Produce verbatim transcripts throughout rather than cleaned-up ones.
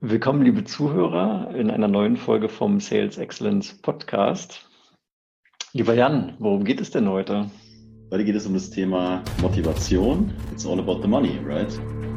Willkommen, liebe Zuhörer, in einer neuen Folge vom Sales Excellence Podcast. Lieber Jan, worum geht es denn heute? Heute geht es um das Thema Motivation. It's all about the money, right?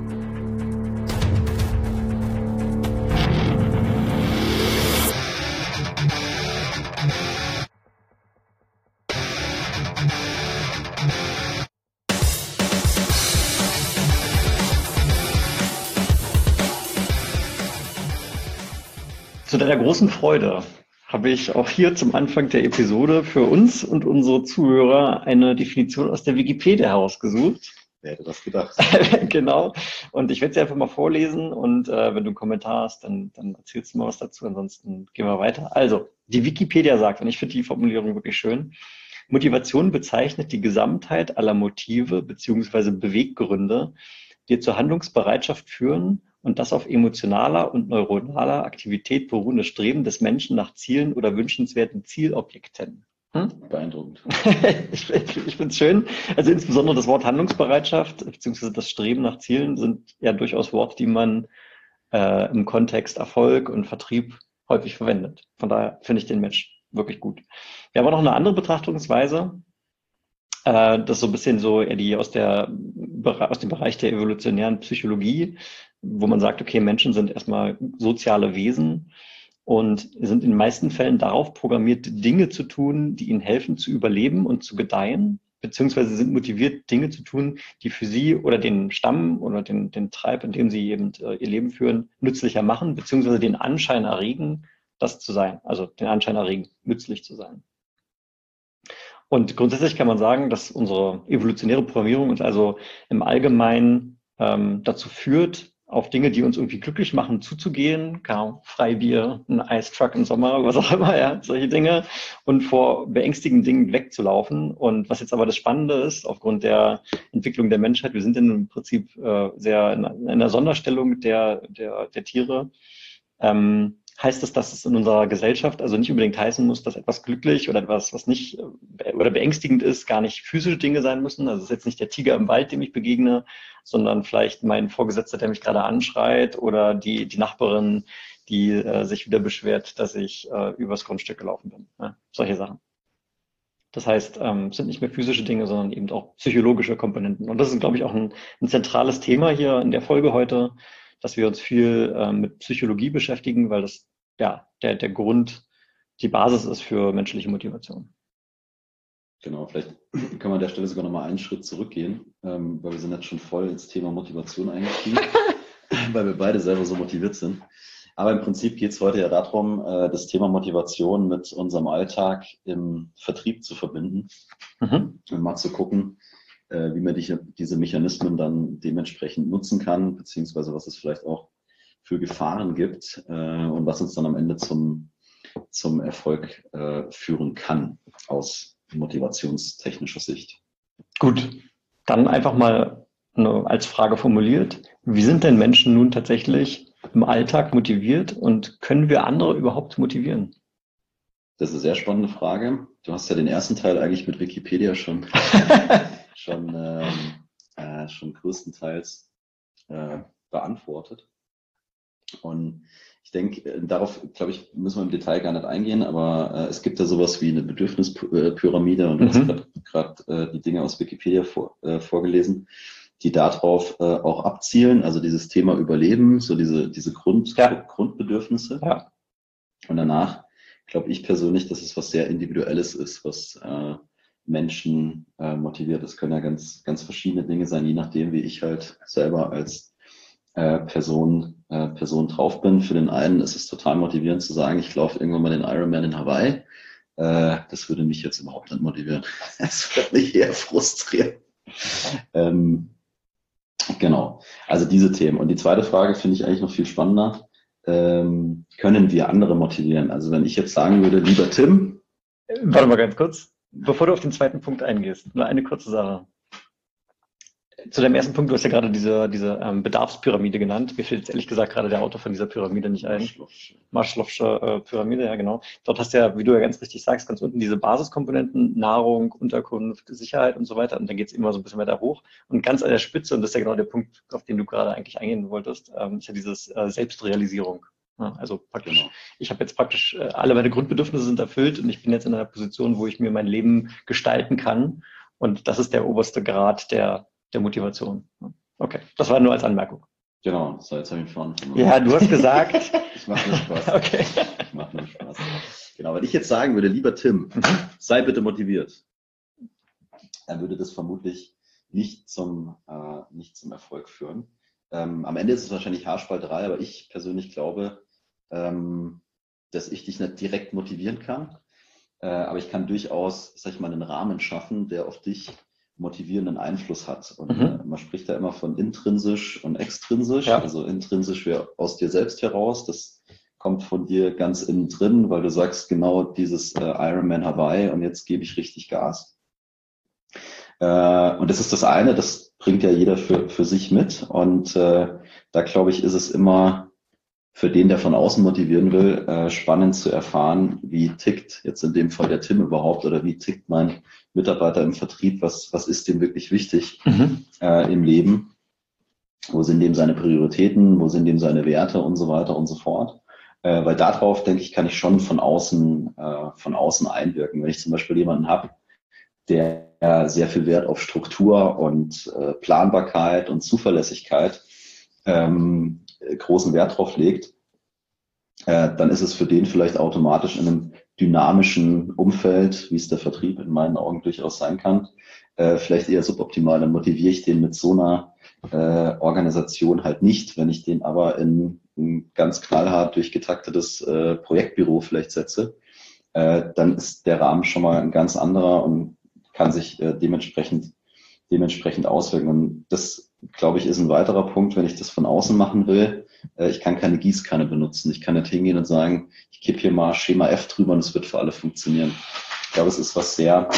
Zu deiner großen Freude habe ich auch hier zum Anfang der Episode für uns und unsere Zuhörer eine Definition aus der Wikipedia herausgesucht. Wer hätte das gedacht? Genau. Und ich werde sie einfach mal vorlesen und äh, wenn du einen Kommentar hast, dann, dann erzählst du mal was dazu. Ansonsten gehen wir weiter. Also, die Wikipedia sagt, und ich finde die Formulierung wirklich schön, Motivation bezeichnet die Gesamtheit aller Motive bzw. Beweggründe, die zur Handlungsbereitschaft führen und das auf emotionaler und neuronaler Aktivität beruhende Streben des Menschen nach Zielen oder wünschenswerten Zielobjekten. Hm? Beeindruckend. ich ich finde es schön. Also insbesondere das Wort Handlungsbereitschaft bzw. das Streben nach Zielen sind ja durchaus Worte, die man äh, im Kontext Erfolg und Vertrieb häufig verwendet. Von daher finde ich den Match wirklich gut. Wir haben auch noch eine andere Betrachtungsweise. Äh, das ist so ein bisschen so eher die aus, der, aus dem Bereich der evolutionären Psychologie, wo man sagt, okay, Menschen sind erstmal soziale Wesen und sind in den meisten Fällen darauf programmiert, Dinge zu tun, die ihnen helfen zu überleben und zu gedeihen, beziehungsweise sind motiviert, Dinge zu tun, die für sie oder den Stamm oder den, den Tribe, in dem sie eben äh, ihr Leben führen, nützlicher machen, beziehungsweise den Anschein erregen, das zu sein, also den Anschein erregen, nützlich zu sein. Und grundsätzlich kann man sagen, dass unsere evolutionäre Programmierung uns also im Allgemeinen ähm, dazu führt, auf Dinge, die uns irgendwie glücklich machen, zuzugehen, genau, Freibier, ein Eistruck im Sommer, was auch immer, ja, solche Dinge, und vor beängstigenden Dingen wegzulaufen. Und was jetzt aber das Spannende ist, aufgrund der Entwicklung der Menschheit, wir sind im Prinzip äh, sehr in, in einer Sonderstellung der, der, der Tiere, ähm, heißt es, dass es in unserer Gesellschaft also nicht unbedingt heißen muss, dass etwas glücklich oder etwas, was nicht oder beängstigend ist, gar nicht physische Dinge sein müssen. Also es ist jetzt nicht der Tiger im Wald, dem ich begegne, sondern vielleicht mein Vorgesetzter, der mich gerade anschreit, oder die, die Nachbarin, die äh, sich wieder beschwert, dass ich äh, übers Grundstück gelaufen bin. Ja, solche Sachen. Das heißt, ähm, es sind nicht mehr physische Dinge, sondern eben auch psychologische Komponenten. Und das ist, glaube ich, auch ein, ein zentrales Thema hier in der Folge heute, dass wir uns viel äh, mit Psychologie beschäftigen, weil das ja der, der Grund, die Basis ist für menschliche Motivation. Genau, vielleicht können wir an der Stelle sogar nochmal einen Schritt zurückgehen, ähm, weil wir sind jetzt schon voll ins Thema Motivation eingestiegen, weil wir beide selber so motiviert sind. Aber im Prinzip geht es heute ja darum, äh, das Thema Motivation mit unserem Alltag im Vertrieb zu verbinden mhm. und mal zu gucken, äh, wie man die, diese Mechanismen dann dementsprechend nutzen kann, beziehungsweise was es vielleicht auch für Gefahren gibt äh, und was uns dann am Ende zum, zum Erfolg äh, führen kann aus motivationstechnischer Sicht. Gut, dann einfach mal eine, als Frage formuliert, wie sind denn Menschen nun tatsächlich im Alltag motiviert und können wir andere überhaupt motivieren? Das ist eine sehr spannende Frage. Du hast ja den ersten Teil eigentlich mit Wikipedia schon, schon, ähm, äh, schon größtenteils äh, beantwortet. Und ich denke, darauf, glaube ich, müssen wir im Detail gar nicht eingehen, aber äh, es gibt ja sowas wie eine Bedürfnispyramide und du mhm. hast gerade äh, die Dinge aus Wikipedia vor, äh, vorgelesen, die darauf äh, auch abzielen, also dieses Thema Überleben, so diese, diese Grund, ja. Grundbedürfnisse. Ja. Und danach glaube ich persönlich, dass es was sehr Individuelles ist, was äh, Menschen äh, motiviert. Das können ja ganz, ganz verschiedene Dinge sein, je nachdem, wie ich halt selber als äh, Person, äh, Person drauf bin. Für den einen ist es total motivierend zu sagen, ich laufe irgendwann mal den Ironman in Hawaii. Äh, das würde mich jetzt überhaupt nicht motivieren. Das würde mich eher frustrieren. ähm, genau, also diese Themen. Und die zweite Frage finde ich eigentlich noch viel spannender. Ähm, können wir andere motivieren? Also wenn ich jetzt sagen würde, lieber Tim. Warte mal ganz kurz, bevor du auf den zweiten Punkt eingehst, nur eine kurze Sache. zu deinem ersten Punkt, du hast ja gerade diese, diese ähm, Bedarfspyramide genannt. Mir fällt jetzt ehrlich gesagt gerade der Autor von dieser Pyramide nicht ein. Maslow'sche äh, Pyramide, ja genau. Dort hast du ja, wie du ja ganz richtig sagst, ganz unten diese Basiskomponenten, Nahrung, Unterkunft, Sicherheit und so weiter. Und dann geht es immer so ein bisschen weiter hoch. Und ganz an der Spitze, und das ist ja genau der Punkt, auf den du gerade eigentlich eingehen wolltest, ähm, ist ja dieses äh, Selbstrealisierung. Ja, also praktisch, genau. Ich habe jetzt praktisch, äh, alle meine Grundbedürfnisse sind erfüllt und ich bin jetzt in einer Position, wo ich mir mein Leben gestalten kann. Und das ist der oberste Grad der, der Motivation. Okay, das war nur als Anmerkung. Genau, so jetzt habe ich vorhin. Ja, du hast gesagt. Ich mache nur Spaß. Okay. Ich mache nur Spaß. Genau, wenn ich jetzt sagen würde, lieber Tim, sei bitte motiviert, dann würde das vermutlich nicht zum, äh, nicht zum Erfolg führen. Ähm, am Ende ist es wahrscheinlich Haarspalterei, aber ich persönlich glaube, ähm, dass ich dich nicht direkt motivieren kann. Äh, aber ich kann durchaus, sag ich mal, einen Rahmen schaffen, der auf dich motivierenden Einfluss hat. Und mhm. äh, man spricht da immer von intrinsisch und extrinsisch. Ja. Also intrinsisch wäre aus dir selbst heraus. Das kommt von dir ganz innen drin, weil du sagst genau dieses äh, Ironman Hawaii und jetzt gebe ich richtig Gas. Äh, und das ist das eine, das bringt ja jeder für, für sich mit. Und äh, da glaube ich, ist es immer für den, der von außen motivieren will, äh, spannend zu erfahren, wie tickt jetzt in dem Fall der Tim überhaupt oder wie tickt mein Mitarbeiter im Vertrieb, was, was ist dem wirklich wichtig mhm. äh, im Leben, wo sind dem seine Prioritäten, wo sind dem seine Werte und so weiter und so fort. Äh, weil darauf, denke ich, kann ich schon von außen, äh, von außen einwirken. Wenn ich zum Beispiel jemanden habe, der sehr viel Wert auf Struktur und äh, Planbarkeit und Zuverlässigkeit ähm, großen Wert drauf legt, äh, dann ist es für den vielleicht automatisch in einem dynamischen Umfeld, wie es der Vertrieb in meinen Augen durchaus sein kann, äh, vielleicht eher suboptimal. Dann motiviere ich den mit so einer äh, Organisation halt nicht. Wenn ich den aber in ein ganz knallhart durchgetaktetes äh, Projektbüro vielleicht setze, äh, dann ist der Rahmen schon mal ein ganz anderer und kann sich äh, dementsprechend dementsprechend auswirken. Und das, glaube ich, ist ein weiterer Punkt, wenn ich das von außen machen will. Äh, ich kann keine Gießkanne benutzen. Ich kann nicht hingehen und sagen, ich kippe hier mal Schema F drüber und es wird für alle funktionieren. Ich glaube, es ist was sehr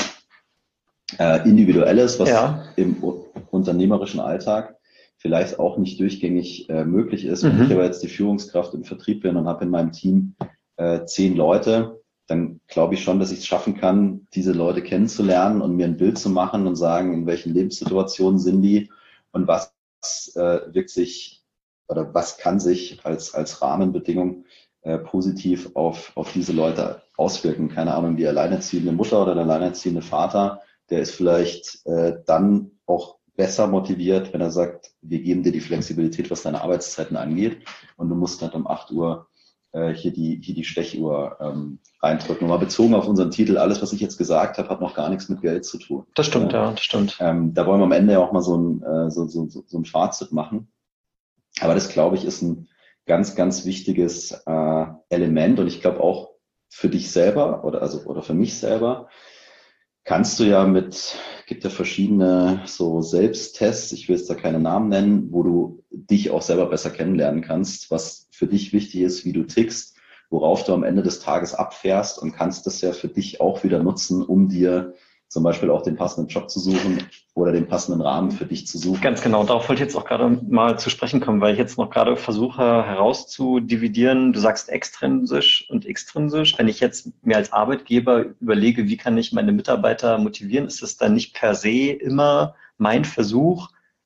äh, Individuelles, was ja. im unternehmerischen Alltag vielleicht auch nicht durchgängig äh, möglich ist. Wenn mhm. ich aber jetzt die Führungskraft im Vertrieb bin und habe in meinem Team äh, zehn Leute, dann glaube ich schon, dass ich es schaffen kann, diese Leute kennenzulernen und mir ein Bild zu machen und sagen, in welchen Lebenssituationen sind die und was äh, wirkt sich oder was kann sich als, als Rahmenbedingung äh, positiv auf, auf diese Leute auswirken. Keine Ahnung, die alleinerziehende Mutter oder der alleinerziehende Vater, der ist vielleicht äh, dann auch besser motiviert, wenn er sagt, wir geben dir die Flexibilität, was deine Arbeitszeiten angeht und du musst nicht um acht Uhr hier die, hier die Stechuhr ähm, reindrücken. Und mal bezogen auf unseren Titel, alles, was ich jetzt gesagt habe, hat noch gar nichts mit Geld zu tun. Das stimmt, ja, ja das stimmt. Ähm, da wollen wir am Ende ja auch mal so ein, äh, so, so, so ein Fazit machen. Aber das, glaube ich, ist ein ganz, ganz wichtiges äh, Element. Und ich glaube auch für dich selber oder, also, oder für mich selber kannst du ja mit, gibt ja verschiedene so Selbsttests, ich will jetzt da keine Namen nennen, wo du dich auch selber besser kennenlernen kannst, was für dich wichtig ist, wie du tickst, worauf du am Ende des Tages abfährst und kannst das ja für dich auch wieder nutzen, um dir zum Beispiel auch den passenden Job zu suchen oder den passenden Rahmen für dich zu suchen. Ganz genau, darauf wollte ich jetzt auch gerade mal zu sprechen kommen, weil ich jetzt noch gerade versuche herauszudividieren. Du sagst extrinsisch und extrinsisch. Wenn ich jetzt mir als Arbeitgeber überlege, wie kann ich meine Mitarbeiter motivieren, ist es dann nicht per se immer mein Versuch,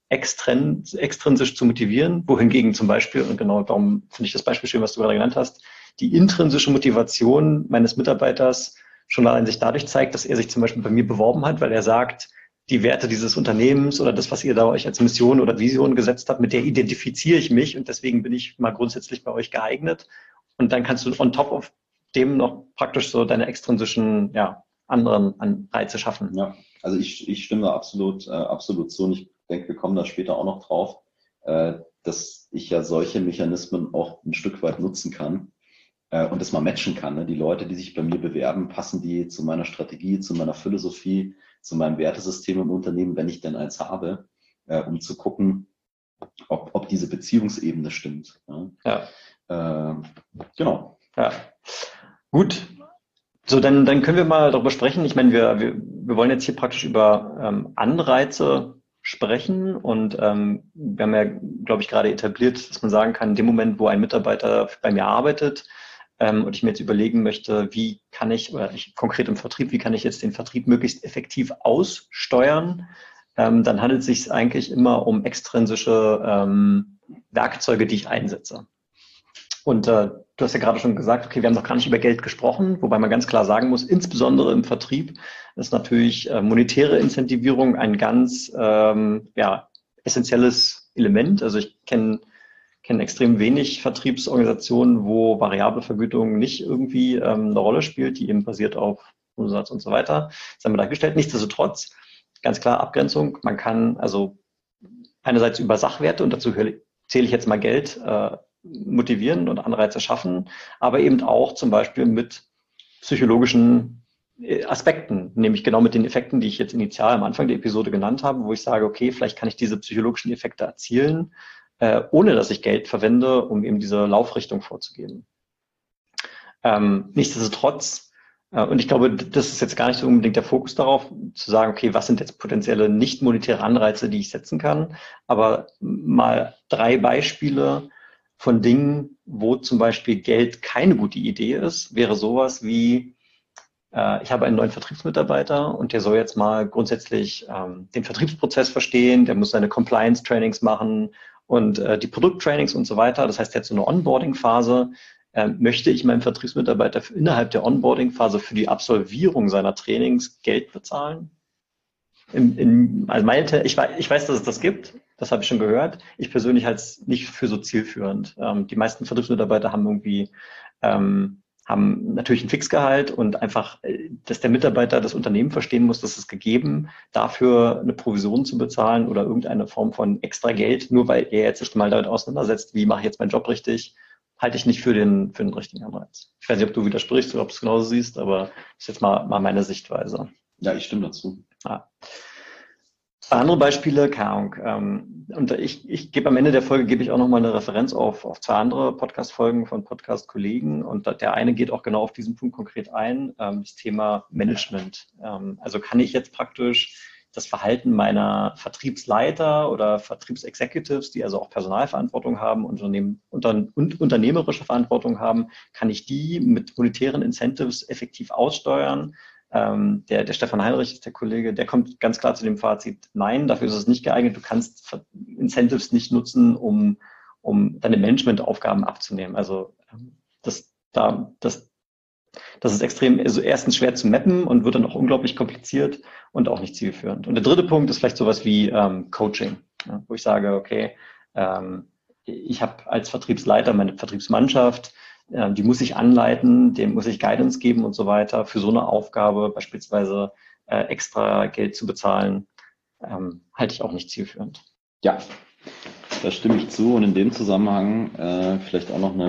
extrin extrinsisch zu motivieren, wohingegen zum Beispiel, und genau darum finde ich das Beispiel schön, was du gerade genannt hast, die intrinsische Motivation meines Mitarbeiters schon allein sich dadurch zeigt, dass er sich zum Beispiel bei mir beworben hat, weil er sagt, die Werte dieses Unternehmens oder das, was ihr da euch als Mission oder Vision gesetzt habt, mit der identifiziere ich mich und deswegen bin ich mal grundsätzlich bei euch geeignet. Und dann kannst du on top of dem noch praktisch so deine extrinsischen, ja, anderen Anreize schaffen. Ja, also ich, ich stimme da absolut, äh, absolut zu und ich denke, wir kommen da später auch noch drauf, äh, dass ich ja solche Mechanismen auch ein Stück weit nutzen kann, und das mal matchen kann. Ne? Die Leute, die sich bei mir bewerben, passen die zu meiner Strategie, zu meiner Philosophie, zu meinem Wertesystem im Unternehmen, wenn ich denn eins habe, äh, um zu gucken, ob, ob diese Beziehungsebene stimmt. Ne? Ja. Äh, genau. Ja. Gut. So, dann, dann können wir mal darüber sprechen. Ich meine, wir, wir, wir wollen jetzt hier praktisch über ähm, Anreize sprechen. Und ähm, wir haben ja, glaube ich, gerade etabliert, dass man sagen kann, in dem Moment, wo ein Mitarbeiter bei mir arbeitet ähm, und ich mir jetzt überlegen möchte, wie kann ich, oder ich konkret im Vertrieb, wie kann ich jetzt den Vertrieb möglichst effektiv aussteuern, ähm, dann handelt es sich eigentlich immer um extrinsische ähm, Werkzeuge, die ich einsetze. Und äh, du hast ja gerade schon gesagt, okay, wir haben noch gar nicht über Geld gesprochen, wobei man ganz klar sagen muss, insbesondere im Vertrieb ist natürlich äh, monetäre Incentivierung ein ganz ähm, ja, essentielles Element. Also ich kenne kenne extrem wenig Vertriebsorganisationen, wo variable Vergütung nicht irgendwie ähm, eine Rolle spielt, die eben basiert auf Umsatz und so weiter. Das haben wir dahingestellt. Nichtsdestotrotz, ganz klar Abgrenzung. Man kann also einerseits über Sachwerte, und dazu zähle ich jetzt mal Geld, äh, motivieren und Anreize schaffen, aber eben auch zum Beispiel mit psychologischen Aspekten, nämlich genau mit den Effekten, die ich jetzt initial am Anfang der Episode genannt habe, wo ich sage, okay, vielleicht kann ich diese psychologischen Effekte erzielen, äh, ohne dass ich Geld verwende, um eben diese Laufrichtung vorzugeben. Ähm, nichtsdestotrotz, äh, und ich glaube, das ist jetzt gar nicht so unbedingt der Fokus darauf, zu sagen, okay, was sind jetzt potenzielle nicht monetäre Anreize, die ich setzen kann, aber mal drei Beispiele von Dingen, wo zum Beispiel Geld keine gute Idee ist, wäre sowas wie, äh, ich habe einen neuen Vertriebsmitarbeiter und der soll jetzt mal grundsätzlich ähm, den Vertriebsprozess verstehen, der muss seine Compliance-Trainings machen und äh, die Produkttrainings und so weiter. Das heißt, er hat so eine Onboarding-Phase. Ähm, möchte ich meinem Vertriebsmitarbeiter für innerhalb der Onboarding-Phase für die Absolvierung seiner Trainings Geld bezahlen? In, in, also meine, ich, weiß, ich weiß, dass es das gibt, das habe ich schon gehört. Ich persönlich halte es nicht für so zielführend. Ähm, die meisten Vertriebsmitarbeiter haben irgendwie, ähm, haben natürlich ein Fixgehalt und einfach, dass der Mitarbeiter das Unternehmen verstehen muss, dass es gegeben, dafür eine Provision zu bezahlen oder irgendeine Form von extra Geld, nur weil er jetzt sich mal damit auseinandersetzt, wie mache ich jetzt meinen Job richtig, halte ich nicht für den, für den richtigen Anreiz. Ich weiß nicht, ob du widersprichst oder ob du es genauso siehst, aber das ist jetzt mal, mal meine Sichtweise. Ja, ich stimme dazu. Ah. Andere Beispiele, keine Ahnung. Ähm, und ich, ich gebe am Ende der Folge gebe ich auch nochmal eine Referenz auf, auf zwei andere Podcast-Folgen von Podcast-Kollegen. Und der eine geht auch genau auf diesen Punkt konkret ein, ähm, das Thema Management. Ähm, also kann ich jetzt praktisch das Verhalten meiner Vertriebsleiter oder Vertriebsexecutives, die also auch Personalverantwortung haben, Unternehmen, unter, und unternehmerische Verantwortung haben, kann ich die mit monetären Incentives effektiv aussteuern? Ähm, der, der Stefan Heinrich ist der Kollege, der kommt ganz klar zu dem Fazit, nein, dafür ist es nicht geeignet. Du kannst Incentives nicht nutzen, um, um deine Managementaufgaben abzunehmen. Also das, da, das, das ist extrem, also erstens schwer zu mappen und wird dann auch unglaublich kompliziert und auch nicht zielführend. Und der dritte Punkt ist vielleicht sowas wie ähm, Coaching, ja, wo ich sage, okay, ähm, ich habe als Vertriebsleiter meine Vertriebsmannschaft, die muss ich anleiten, dem muss ich Guidance geben und so weiter. Für so eine Aufgabe beispielsweise äh, extra Geld zu bezahlen, ähm, halte ich auch nicht zielführend. Ja, da stimme ich zu. Und in dem Zusammenhang äh, vielleicht auch noch eine,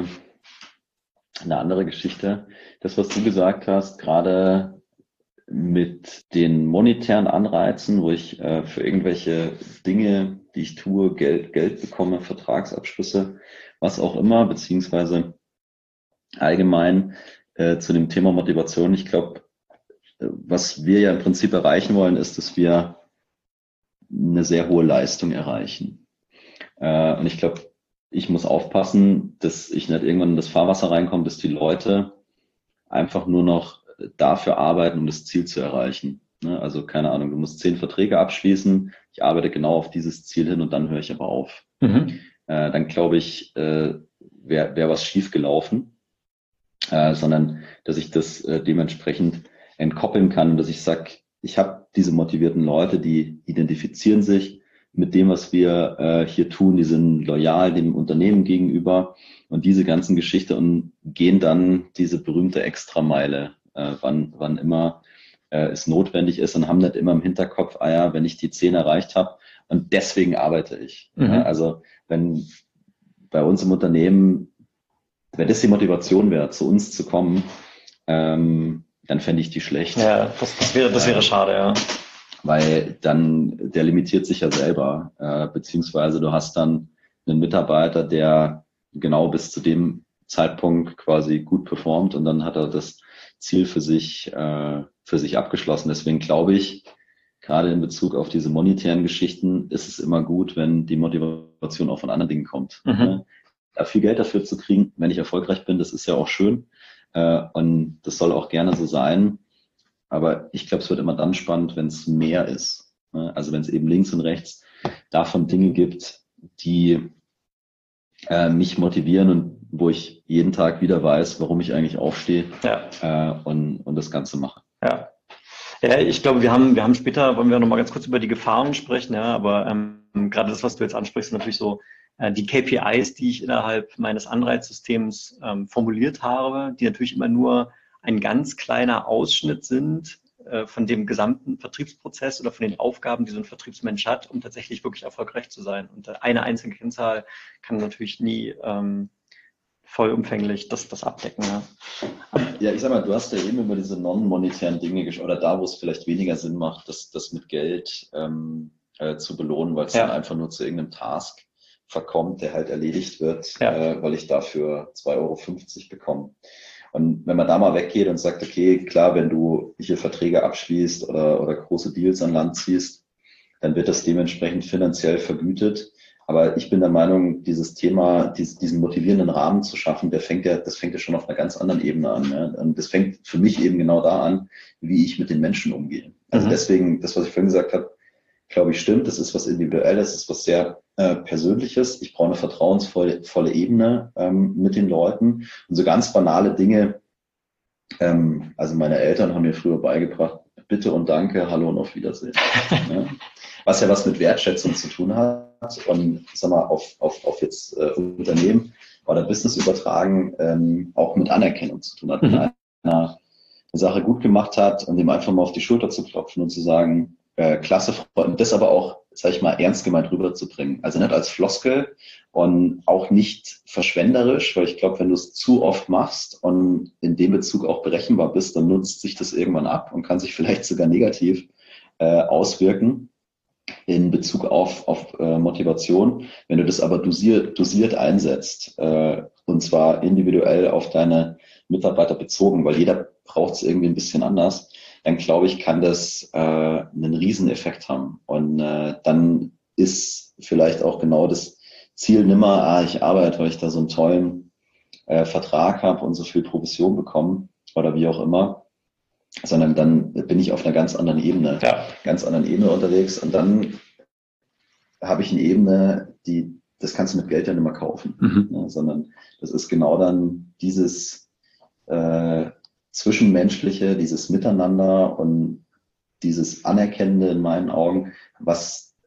eine andere Geschichte. Das, was du gesagt hast, gerade mit den monetären Anreizen, wo ich äh, für irgendwelche Dinge, die ich tue, Geld, Geld bekomme, Vertragsabschlüsse, was auch immer, beziehungsweise allgemein äh, zu dem Thema Motivation. Ich glaube, was wir ja im Prinzip erreichen wollen, ist, dass wir eine sehr hohe Leistung erreichen. Äh, und ich glaube, ich muss aufpassen, dass ich nicht irgendwann in das Fahrwasser reinkomme, dass die Leute einfach nur noch dafür arbeiten, um das Ziel zu erreichen. Ne? Also keine Ahnung, du musst zehn Verträge abschließen, ich arbeite genau auf dieses Ziel hin und dann höre ich aber auf. Mhm. Äh, dann glaube ich, äh, wäre wär was schief gelaufen. Äh, sondern dass ich das äh, dementsprechend entkoppeln kann, dass ich sage, ich habe diese motivierten Leute, die identifizieren sich mit dem, was wir äh, hier tun, die sind loyal dem Unternehmen gegenüber und diese ganzen Geschichte und gehen dann diese berühmte Extrameile, äh, wann, wann immer äh, es notwendig ist und haben nicht immer im Hinterkopf, ah ja, wenn ich die zehn erreicht habe und deswegen arbeite ich. Mhm. Ja, also wenn bei uns im Unternehmen wenn das die Motivation wäre, zu uns zu kommen, ähm, dann fände ich die schlecht. Ja, das, das, wäre, das wäre schade, ja. Weil dann, der limitiert sich ja selber, äh, beziehungsweise du hast dann einen Mitarbeiter, der genau bis zu dem Zeitpunkt quasi gut performt und dann hat er das Ziel für sich, äh, für sich abgeschlossen. Deswegen glaube ich, gerade in Bezug auf diese monetären Geschichten ist es immer gut, wenn die Motivation auch von anderen Dingen kommt. Mhm. Ne? Da viel Geld dafür zu kriegen, wenn ich erfolgreich bin, das ist ja auch schön. Äh, und das soll auch gerne so sein. Aber ich glaube, es wird immer dann spannend, wenn es mehr ist. Ne? Also wenn es eben links und rechts davon Dinge gibt, die äh, mich motivieren und wo ich jeden Tag wieder weiß, warum ich eigentlich aufstehe Ja. äh, und, und das Ganze mache. Ja. Ja, ich glaube, wir haben, wir haben später, wollen wir noch mal ganz kurz über die Gefahren sprechen, ja, aber ähm, gerade das, was du jetzt ansprichst, sind natürlich so äh, die K P Is, die ich innerhalb meines Anreizsystems ähm, formuliert habe, die natürlich immer nur ein ganz kleiner Ausschnitt sind äh, von dem gesamten Vertriebsprozess oder von den Aufgaben, die so ein Vertriebsmensch hat, um tatsächlich wirklich erfolgreich zu sein. Und äh, eine einzelne Kennzahl kann natürlich nie ähm, vollumfänglich das, das abdecken. Ja. Ja, ich sag mal, du hast ja eben über diese non-monetären Dinge gesprochen, oder da, wo es vielleicht weniger Sinn macht, das, das mit Geld ähm, äh, zu belohnen, weil es Ja. dann einfach nur zu irgendeinem Task verkommt, der halt erledigt wird, Ja. äh, weil ich dafür zwei Euro fünfzig bekomme. Und wenn man da mal weggeht und sagt, okay, klar, wenn du hier Verträge abschließt oder, oder große Deals an Land ziehst, dann wird das dementsprechend finanziell vergütet. Aber ich bin der Meinung, dieses Thema, dies, diesen motivierenden Rahmen zu schaffen, der fängt ja, das fängt ja schon auf einer ganz anderen Ebene an. Ja? Und das fängt für mich eben genau da an, wie ich mit den Menschen umgehe. Also Mhm. deswegen, das, was ich vorhin gesagt habe, glaube ich, stimmt. Das ist was Individuelles, das ist was sehr äh, Persönliches. Ich brauche eine vertrauensvolle volle Ebene ähm, mit den Leuten. Und so ganz banale Dinge, ähm, also meine Eltern haben mir früher beigebracht, bitte und danke, hallo und auf Wiedersehen. Ja? Was ja was mit Wertschätzung zu tun hat und ich sag mal, auf, auf, auf jetzt äh, Unternehmen oder Business übertragen, ähm, auch mit Anerkennung zu tun hat. Wenn Mhm. einer eine Sache gut gemacht hat und dem einfach mal auf die Schulter zu klopfen und zu sagen, äh, klasse, und das aber auch, sag ich mal, ernst gemeint rüberzubringen. Also nicht als Floskel und auch nicht verschwenderisch, weil ich glaube, wenn du es zu oft machst und in dem Bezug auch berechenbar bist, dann nutzt sich das irgendwann ab und kann sich vielleicht sogar negativ äh, auswirken in Bezug auf, auf äh, Motivation. Wenn du das aber dosiert, dosiert einsetzt, äh, und zwar individuell auf deine Mitarbeiter bezogen, weil jeder braucht es irgendwie ein bisschen anders, dann glaube ich, kann das äh, einen Rieseneffekt haben. Und äh, dann ist vielleicht auch genau das Ziel nimmer, ah, ich arbeite, weil ich da so einen tollen äh, Vertrag habe und so viel Provision bekomme oder wie auch immer, sondern dann bin ich auf einer ganz anderen Ebene, Ja. ganz anderen Ebene unterwegs und dann habe ich eine Ebene, die, das kannst du mit Geld ja nicht mehr kaufen, Mhm. ne, sondern das ist genau dann dieses äh, Zwischenmenschliche, dieses Miteinander und dieses Anerkennende in meinen Augen, was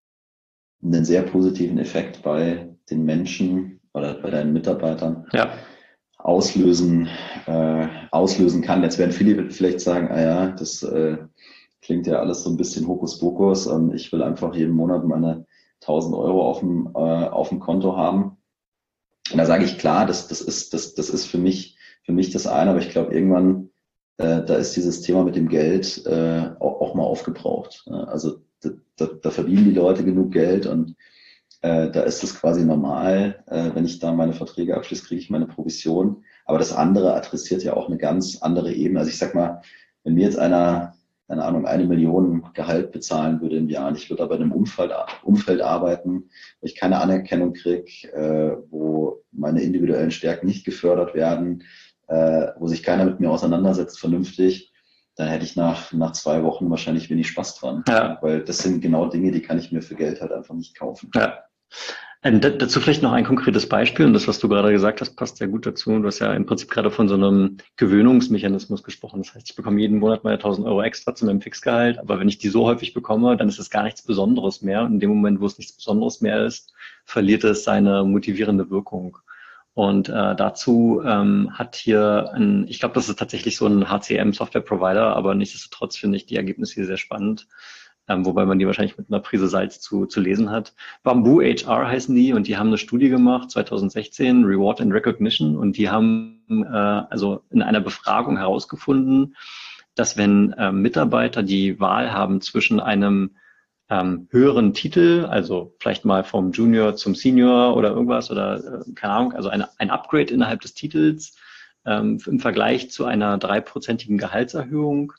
einen sehr positiven Effekt bei den Menschen oder bei deinen Mitarbeitern Ja. auslösen, äh, auslösen kann. Jetzt werden viele vielleicht sagen, ah ja, das äh, klingt ja alles so ein bisschen Hokuspokus und ich will einfach jeden Monat meine tausend Euro auf dem, äh, auf dem Konto haben. Und da sage ich, klar, das, das, ist, das, das ist für mich, für mich das eine, aber ich glaube, irgendwann, äh, da ist dieses Thema mit dem Geld äh, auch, auch mal aufgebraucht. Also da, da, da verdienen die Leute genug Geld und äh, da ist es quasi normal, äh, wenn ich da meine Verträge abschließe, kriege ich meine Provision. Aber das andere adressiert ja auch eine ganz andere Ebene. Also ich sag mal, wenn mir jetzt einer, keine Ahnung, eine Million Gehalt bezahlen würde im Jahr und ich würde aber in einem Umfeld, Umfeld arbeiten, wo ich keine Anerkennung kriege, äh, wo meine individuellen Stärken nicht gefördert werden, äh, wo sich keiner mit mir auseinandersetzt vernünftig, dann hätte ich nach, nach zwei Wochen wahrscheinlich wenig Spaß dran. Ja. Weil das sind genau Dinge, die kann ich mir für Geld halt einfach nicht kaufen. Ja. Ähm, da, dazu vielleicht noch ein konkretes Beispiel und das, was du gerade gesagt hast, passt sehr gut dazu. Du hast ja im Prinzip gerade von so einem Gewöhnungsmechanismus gesprochen. Das heißt, ich bekomme jeden Monat meine tausend Euro extra zu meinem Fixgehalt, aber wenn ich die so häufig bekomme, dann ist es gar nichts Besonderes mehr. Und in dem Moment, wo es nichts Besonderes mehr ist, verliert es seine motivierende Wirkung. Und äh, dazu ähm, hat hier ein, ich glaube, das ist tatsächlich so ein H C M-Software-Provider, aber nichtsdestotrotz finde ich die Ergebnisse hier sehr spannend. Ähm, wobei man die wahrscheinlich mit einer Prise Salz zu, zu lesen hat. Bamboo H R heißen die und die haben eine Studie gemacht, zwanzig sechzehn, Reward and Recognition, und die haben äh, also in einer Befragung herausgefunden, dass wenn äh, Mitarbeiter die Wahl haben zwischen einem ähm, höheren Titel, also vielleicht mal vom Junior zum Senior oder irgendwas oder äh, keine Ahnung, also eine, ein Upgrade innerhalb des Titels ähm, im Vergleich zu einer dreiprozentigen Gehaltserhöhung,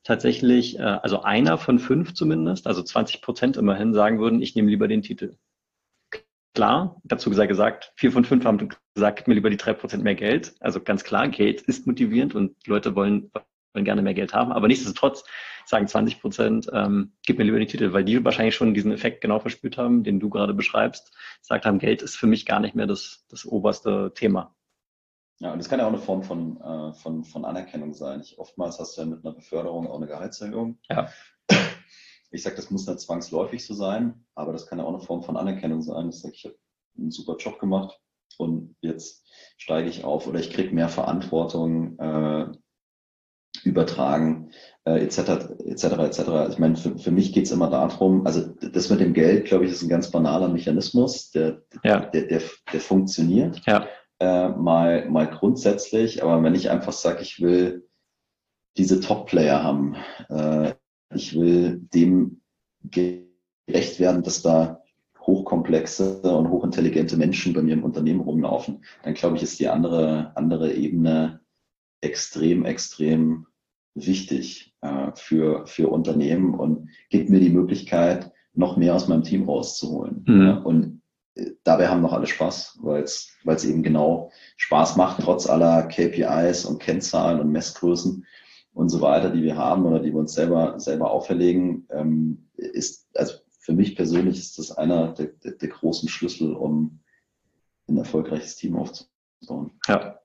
tatsächlich, äh, also einer von fünf zumindest, also zwanzig Prozent immerhin, sagen würden, ich nehme lieber den Titel. Klar, dazu sei gesagt, vier von fünf haben gesagt, gib mir lieber die drei Prozent mehr Geld. Also ganz klar, Geld ist motivierend und Leute wollen, wollen gerne mehr Geld haben. Aber nichtsdestotrotz sagen zwanzig Prozent, ähm, gib mir lieber die Titel, weil die wahrscheinlich schon diesen Effekt genau verspürt haben, den du gerade beschreibst. Gesagt haben, Geld ist für mich gar nicht mehr das, das oberste Thema. Ja, und das kann ja auch eine Form von, äh, von, von Anerkennung sein. Ich, oftmals hast du ja mit einer Beförderung auch eine Gehaltserhöhung. Ja. Ich sage, das muss nicht zwangsläufig so sein, aber das kann ja auch eine Form von Anerkennung sein. Ich sage, ich habe einen super Job gemacht und jetzt steige ich auf oder ich kriege mehr Verantwortung äh, übertragen, äh, et cetera, et cetera, et cetera. Ich meine, für, für mich geht es immer darum, also das mit dem Geld, glaube ich, ist ein ganz banaler Mechanismus, der, Ja. der, der, der funktioniert. Ja. Äh, mal, mal grundsätzlich, aber wenn ich einfach sage, ich will diese Top-Player haben, äh, ich will dem gerecht werden, dass da hochkomplexe und hochintelligente Menschen bei mir im Unternehmen rumlaufen, dann glaube ich, ist die andere, andere Ebene extrem, extrem wichtig äh, für, für Unternehmen und gibt mir die Möglichkeit, noch mehr aus meinem Team rauszuholen. Mhm. Ja, und dabei haben noch alle Spaß, weil es eben genau Spaß macht, trotz aller K P Is und Kennzahlen und Messgrößen und so weiter, die wir haben oder die wir uns selber, selber auferlegen, ähm, ist, also für mich persönlich ist das einer der, der, der großen Schlüssel, um ein erfolgreiches Team aufzubauen. Ja.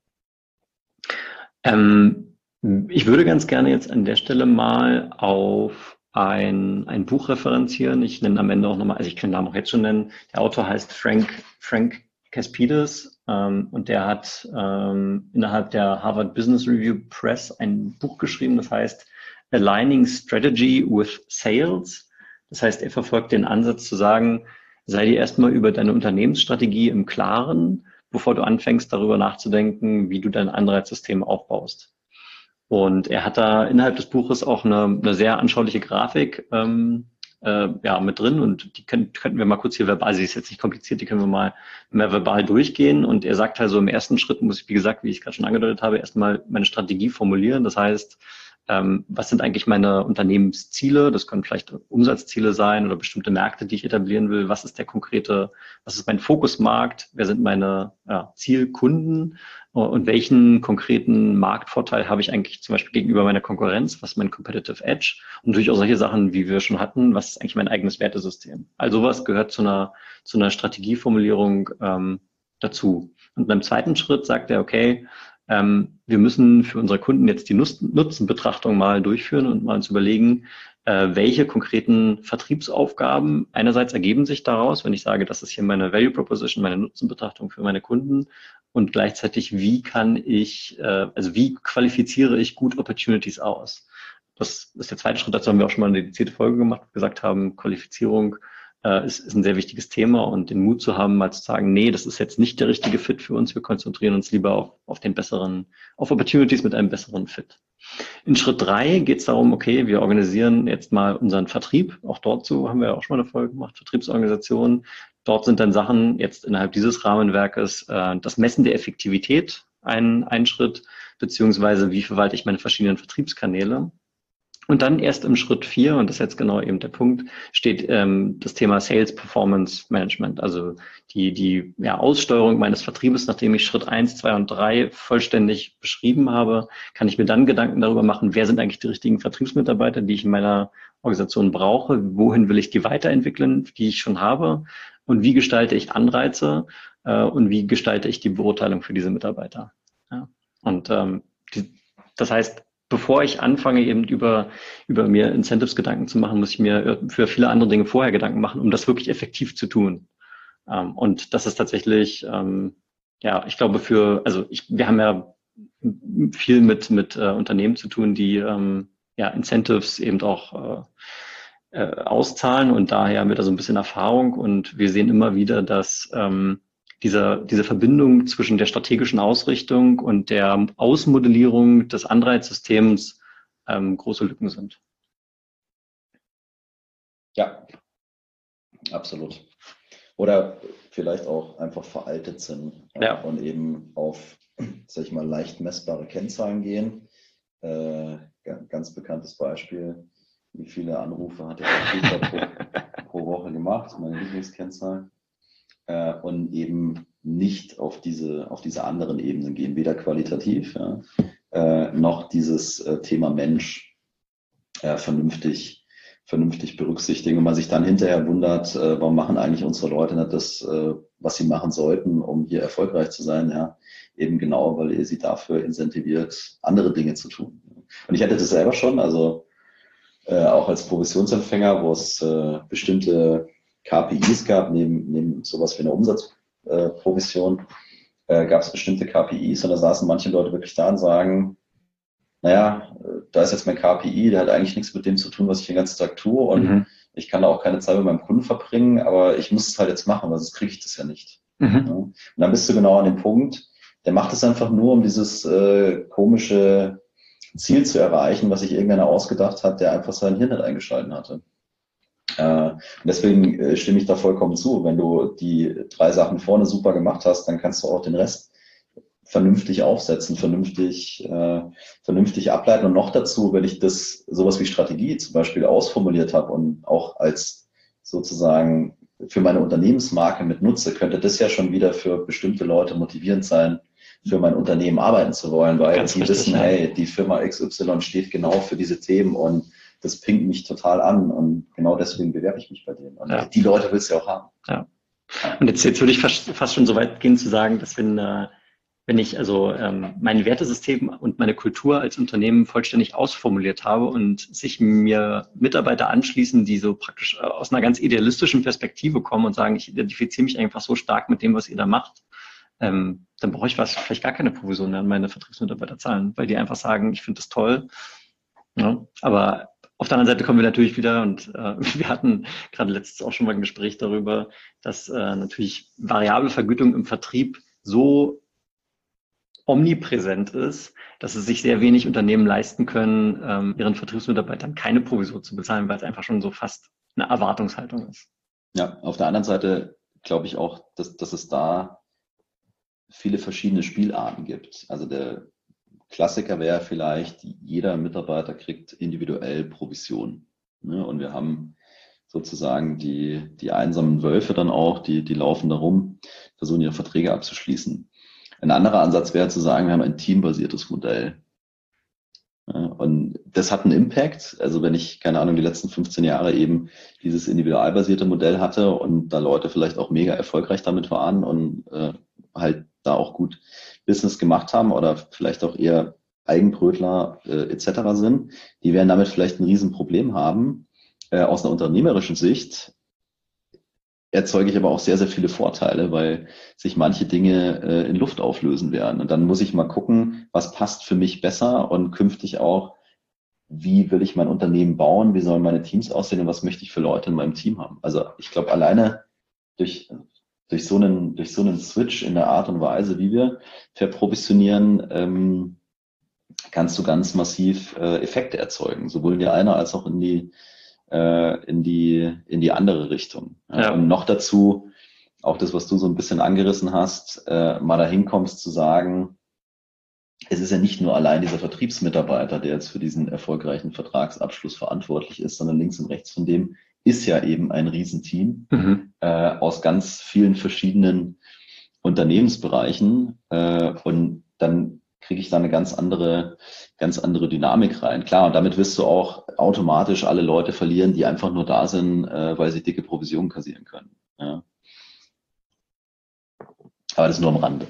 Ähm, ich würde ganz gerne jetzt an der Stelle mal auf ein, ein Buch referenzieren. Ich nenne am Ende auch nochmal, also ich kann den Namen auch jetzt schon nennen. Der Autor heißt Frank, Frank Kaspides ähm, und der hat ähm, innerhalb der Harvard Business Review Press ein Buch geschrieben, das heißt Aligning Strategy with Sales. Das heißt, er verfolgt den Ansatz zu sagen, sei dir erstmal über deine Unternehmensstrategie im Klaren, bevor du anfängst, darüber nachzudenken, wie du dein Anreizsystem aufbaust. Und er hat da innerhalb des Buches auch eine, eine sehr anschauliche Grafik ähm, äh, ja, mit drin und die können, könnten wir mal kurz hier verbal, sie ist jetzt nicht kompliziert, die können wir mal mehr verbal durchgehen. Und er sagt also, im ersten Schritt muss ich, wie gesagt, wie ich gerade schon angedeutet habe, erstmal meine Strategie formulieren. Das heißt, ähm, was sind eigentlich meine Unternehmensziele? Das können vielleicht Umsatzziele sein oder bestimmte Märkte, die ich etablieren will. Was ist der konkrete, was ist mein Fokusmarkt? Wer sind meine ja, Zielkunden? Und welchen konkreten Marktvorteil habe ich eigentlich zum Beispiel gegenüber meiner Konkurrenz? Was ist mein Competitive Edge? Und natürlich auch solche Sachen, wie wir schon hatten. Was ist eigentlich mein eigenes Wertesystem? All sowas gehört zu einer, zu einer Strategieformulierung ähm, dazu. Und beim zweiten Schritt sagt er, okay, ähm, wir müssen für unsere Kunden jetzt die Nutzenbetrachtung mal durchführen und mal uns überlegen, äh, welche konkreten Vertriebsaufgaben einerseits ergeben sich daraus, wenn ich sage, das ist hier meine Value Proposition, meine Nutzenbetrachtung für meine Kunden und gleichzeitig, wie kann ich, äh, also wie qualifiziere ich gut Opportunities aus? Das ist der zweite Schritt, dazu haben wir auch schon mal eine dedizierte Folge gemacht, gesagt haben, Qualifizierung äh, ist, ist ein sehr wichtiges Thema und den Mut zu haben, mal zu sagen, nee, das ist jetzt nicht der richtige Fit für uns, wir konzentrieren uns lieber auf, auf den besseren, auf Opportunities mit einem besseren Fit. In Schritt drei geht es darum, okay, wir organisieren jetzt mal unseren Vertrieb. Auch dort so haben wir auch schon mal eine Folge gemacht, Vertriebsorganisation. Dort sind dann Sachen jetzt innerhalb dieses Rahmenwerkes äh, das Messen der Effektivität ein, ein Schritt, beziehungsweise wie verwalte ich meine verschiedenen Vertriebskanäle. Und dann erst im Schritt vier, und das ist jetzt genau eben der Punkt, steht ähm, das Thema Sales Performance Management, also die, die ja, Aussteuerung meines Vertriebes. Nachdem ich Schritt eins, zwei und drei vollständig beschrieben habe, kann ich mir dann Gedanken darüber machen, wer sind eigentlich die richtigen Vertriebsmitarbeiter, die ich in meiner Organisation brauche, wohin will ich die weiterentwickeln, die ich schon habe, und wie gestalte ich Anreize äh, und wie gestalte ich die Beurteilung für diese Mitarbeiter. Ja. Und ähm, die, das heißt, bevor ich anfange, eben über, über mir Incentives Gedanken zu machen, muss ich mir für viele andere Dinge vorher Gedanken machen, um das wirklich effektiv zu tun. Ähm, und das ist tatsächlich, ähm, ja, ich glaube für, also ich, wir haben ja viel mit, mit äh, Unternehmen zu tun, die ähm, ja, Incentives eben auch äh, äh, auszahlen und daher haben wir da so ein bisschen Erfahrung und wir sehen immer wieder, dass ähm, Diese, diese Verbindung zwischen der strategischen Ausrichtung und der Ausmodellierung des Anreizsystems ähm, große Lücken sind. Ja, absolut. Oder vielleicht auch einfach veraltet sind äh, Ja. und eben auf, sag ich mal, leicht messbare Kennzahlen gehen, Äh, ganz bekanntes Beispiel. Wie viele Anrufe hat der Vertriebler pro, pro Woche gemacht? Meine Lieblingskennzahl. Äh, und eben nicht auf diese, auf diese anderen Ebenen gehen, weder qualitativ, ja, äh, noch dieses äh, Thema Mensch äh, vernünftig, vernünftig berücksichtigen. Und man sich dann hinterher wundert, äh, warum machen eigentlich unsere Leute nicht das, äh, was sie machen sollten, um hier erfolgreich zu sein, ja, eben genau, weil ihr sie dafür incentiviert, andere Dinge zu tun. Und ich hatte das selber schon, also äh, auch als Provisionsempfänger, wo es äh, bestimmte K P Is gab, neben, neben sowas wie einer Umsatzprovision, äh, gab es bestimmte K P Is und da saßen manche Leute wirklich da und sagen, naja, da ist jetzt mein K P I, der hat eigentlich nichts mit dem zu tun, was ich den ganzen Tag tue und mhm. ich kann da auch keine Zeit mit meinem Kunden verbringen, aber ich muss es halt jetzt machen, weil sonst kriege ich das ja nicht. Mhm. Ja? Und dann bist du genau an dem Punkt, der macht es einfach nur, um dieses äh, komische Ziel zu erreichen, was sich irgendeiner ausgedacht hat, der einfach sein Hirn nicht eingeschalten hatte. Äh, deswegen äh, stimme ich da vollkommen zu. Wenn du die drei Sachen vorne super gemacht hast, dann kannst du auch den Rest vernünftig aufsetzen, vernünftig, äh, vernünftig ableiten. Und noch dazu, wenn ich das sowas wie Strategie zum Beispiel ausformuliert habe und auch als sozusagen für meine Unternehmensmarke mit nutze, könnte das ja schon wieder für bestimmte Leute motivierend sein, für mein Unternehmen arbeiten zu wollen, weil Ganz die richtig, wissen, ja. hey, die Firma X Y steht genau für diese Themen und das pinkt mich total an und genau deswegen bewerbe ich mich bei denen. Und ja. die Leute willst du ja auch haben. Ja. Und jetzt, jetzt würde ich fast, fast schon so weit gehen zu sagen, dass wenn, äh, wenn ich also ähm, mein Wertesystem und meine Kultur als Unternehmen vollständig ausformuliert habe und sich mir Mitarbeiter anschließen, die so praktisch aus einer ganz idealistischen Perspektive kommen und sagen, ich identifiziere mich einfach so stark mit dem, was ihr da macht, ähm, dann brauche ich was, vielleicht gar keine Provision mehr an meine Vertriebsmitarbeiter zahlen, weil die einfach sagen, ich finde das toll. Ja, aber auf der anderen Seite kommen wir natürlich wieder, und äh, wir hatten gerade letztens auch schon mal ein Gespräch darüber, dass äh, natürlich variable Vergütung im Vertrieb so omnipräsent ist, dass es sich sehr wenig Unternehmen leisten können, ähm, ihren Vertriebsmitarbeitern keine Provision zu bezahlen, weil es einfach schon so fast eine Erwartungshaltung ist. Ja, auf der anderen Seite glaube ich auch, dass, dass es da viele verschiedene Spielarten gibt. Also der Klassiker wäre vielleicht, jeder Mitarbeiter kriegt individuell Provision. Ne? Und wir haben sozusagen die, die einsamen Wölfe dann auch, die, die laufen da rum, versuchen ihre Verträge abzuschließen. Ein anderer Ansatz wäre zu sagen, wir haben ein teambasiertes Modell. Ja, und das hat einen Impact. Also wenn ich, keine Ahnung, die letzten fünfzehn Jahre eben dieses individualbasierte Modell hatte und da Leute vielleicht auch mega erfolgreich damit waren und äh, halt da auch gut Business gemacht haben oder vielleicht auch eher Eigenbrötler äh, et cetera sind, die werden damit vielleicht ein Riesenproblem haben. Äh, aus einer unternehmerischen Sicht erzeuge ich aber auch sehr, sehr viele Vorteile, weil sich manche Dinge äh, in Luft auflösen werden. Und dann muss ich mal gucken, was passt für mich besser und künftig auch, wie will ich mein Unternehmen bauen, wie sollen meine Teams aussehen und was möchte ich für Leute in meinem Team haben. Also ich glaube, alleine durch, durch, so einen, durch so einen Switch in der Art und Weise, wie wir verprovisionieren, ähm, kannst du ganz massiv äh, Effekte erzeugen, sowohl in die eine als auch in die in die, in die andere Richtung. Ja. Ja. Und noch dazu, auch das, was du so ein bisschen angerissen hast, äh, mal dahin kommst zu sagen, es ist ja nicht nur allein dieser Vertriebsmitarbeiter, der jetzt für diesen erfolgreichen Vertragsabschluss verantwortlich ist, sondern links und rechts von dem ist ja eben ein Riesenteam mhm. äh, aus ganz vielen verschiedenen Unternehmensbereichen äh, und dann kriege ich da eine ganz andere, ganz andere Dynamik rein. Klar, und damit wirst du auch automatisch alle Leute verlieren, die einfach nur da sind, äh, weil sie dicke Provisionen kassieren können. Ja. Aber das nur am Rande.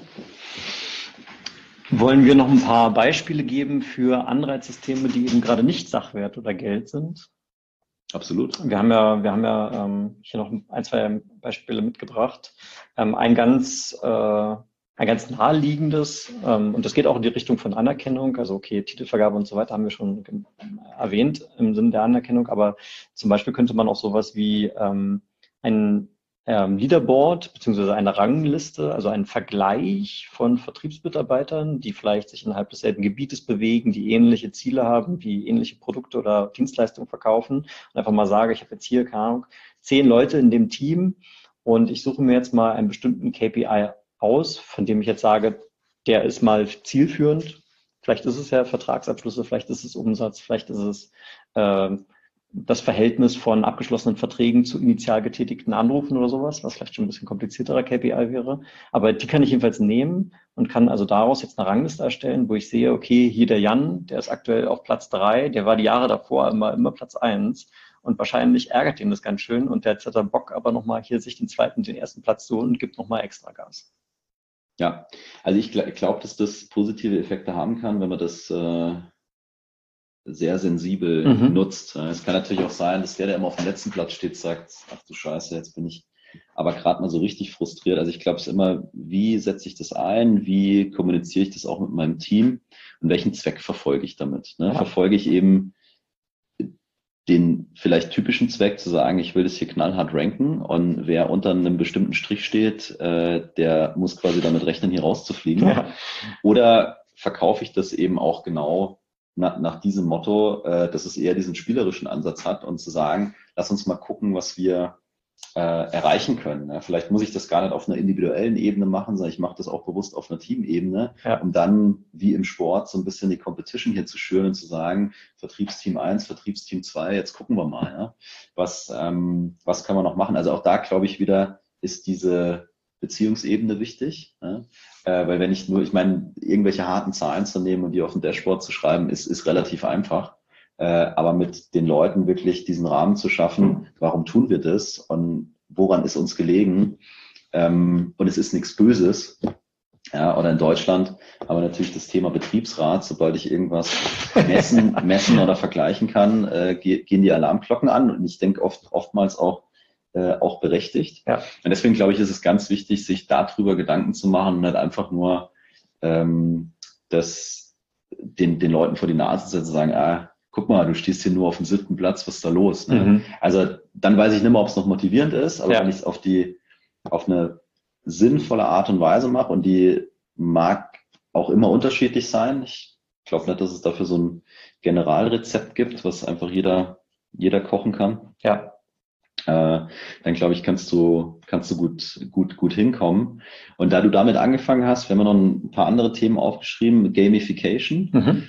Wollen wir noch ein paar Beispiele geben für Anreizsysteme, die eben gerade nicht Sachwert oder Geld sind? Absolut. Wir haben ja, wir haben ja ähm, hier noch ein, zwei Beispiele mitgebracht. Ähm, ein ganz äh, Ein ganz naheliegendes, ähm, und das geht auch in die Richtung von Anerkennung, also okay, Titelvergabe und so weiter haben wir schon erwähnt im Sinne der Anerkennung, aber zum Beispiel könnte man auch sowas wie ähm, ein ähm, Leaderboard beziehungsweise eine Rangliste, also einen Vergleich von Vertriebsmitarbeitern, die vielleicht sich innerhalb desselben Gebietes bewegen, die ähnliche Ziele haben, die ähnliche Produkte oder Dienstleistungen verkaufen und einfach mal sage, ich habe jetzt hier, keine Ahnung, zehn Leute in dem Team und ich suche mir jetzt mal einen bestimmten K P I aus, von dem ich jetzt sage, der ist mal zielführend Vielleicht ist es ja Vertragsabschlüsse, vielleicht ist es Umsatz, vielleicht ist es äh, das Verhältnis von abgeschlossenen Verträgen zu initial getätigten Anrufen oder sowas, was vielleicht schon ein bisschen komplizierterer K P I wäre. Aber die kann ich jedenfalls nehmen und kann also daraus jetzt eine Rangliste erstellen, wo ich sehe, okay, hier der Jan, der ist aktuell auf Platz drei, der war die Jahre davor immer, immer Platz eins und wahrscheinlich ärgert ihn das ganz schön und der hat Bock aber nochmal hier sich den zweiten, den ersten Platz zu holen und gibt nochmal extra Gas. Ja, also ich gl- glaube, dass das positive Effekte haben kann, wenn man das äh, sehr sensibel Mhm. nutzt. Es kann natürlich auch sein, dass der, der immer auf dem letzten Platz steht, sagt, ach du Scheiße, jetzt bin ich aber gerade mal so richtig frustriert. Also ich glaube, es ist immer, wie setze ich das ein, wie kommuniziere ich das auch mit meinem Team und welchen Zweck verfolge ich damit? Ne? Ja. Verfolge ich eben den vielleicht typischen Zweck zu sagen, ich will das hier knallhart ranken und wer unter einem bestimmten Strich steht, äh, der muss quasi damit rechnen, hier rauszufliegen. Ja. Oder verkaufe ich das eben auch genau nach, nach diesem Motto, äh, dass es eher diesen spielerischen Ansatz hat und zu sagen, lass uns mal gucken, was wir äh, erreichen können. Ja, vielleicht muss ich das gar nicht auf einer individuellen Ebene machen, sondern ich mache das auch bewusst auf einer Teamebene, Ja. um dann wie im Sport so ein bisschen die Competition hier zu schüren und zu sagen, Vertriebsteam eins, Vertriebsteam zwei, jetzt gucken wir mal, ja, was, ähm, was kann man noch machen. Also auch da glaube ich wieder, ist diese Beziehungsebene wichtig, ja? äh, weil wenn ich nur, ich meine, irgendwelche harten Zahlen zu nehmen und die auf dem Dashboard zu schreiben, ist, ist relativ einfach. Äh, aber mit den Leuten wirklich diesen Rahmen zu schaffen, warum tun wir das und woran ist uns gelegen? Ähm, und es ist nichts Böses. Ja, oder in Deutschland haben wir natürlich das Thema Betriebsrat. Sobald ich irgendwas messen, messen oder vergleichen kann, äh, gehen die Alarmglocken an. Und ich denke oft, oftmals auch, äh, auch berechtigt. Ja. Und deswegen glaube ich, ist es ganz wichtig, sich darüber Gedanken zu machen und nicht einfach nur ähm, das den, den Leuten vor die Nase zu setzen und sagen, ah, guck mal, du stehst hier nur auf dem siebten Platz, was ist da los? Ne? Mhm. Also dann weiß ich nicht mehr, ob es noch motivierend ist, aber Ja. wenn ich es auf die auf eine sinnvolle Art und Weise mache und die mag auch immer unterschiedlich sein. Ich glaube nicht, dass es dafür so ein Generalrezept gibt, was einfach jeder jeder kochen kann. Ja. Äh, dann glaube ich, kannst du kannst du gut gut gut hinkommen. Und da du damit angefangen hast, wir haben noch ein paar andere Themen aufgeschrieben, Gamification. Mhm.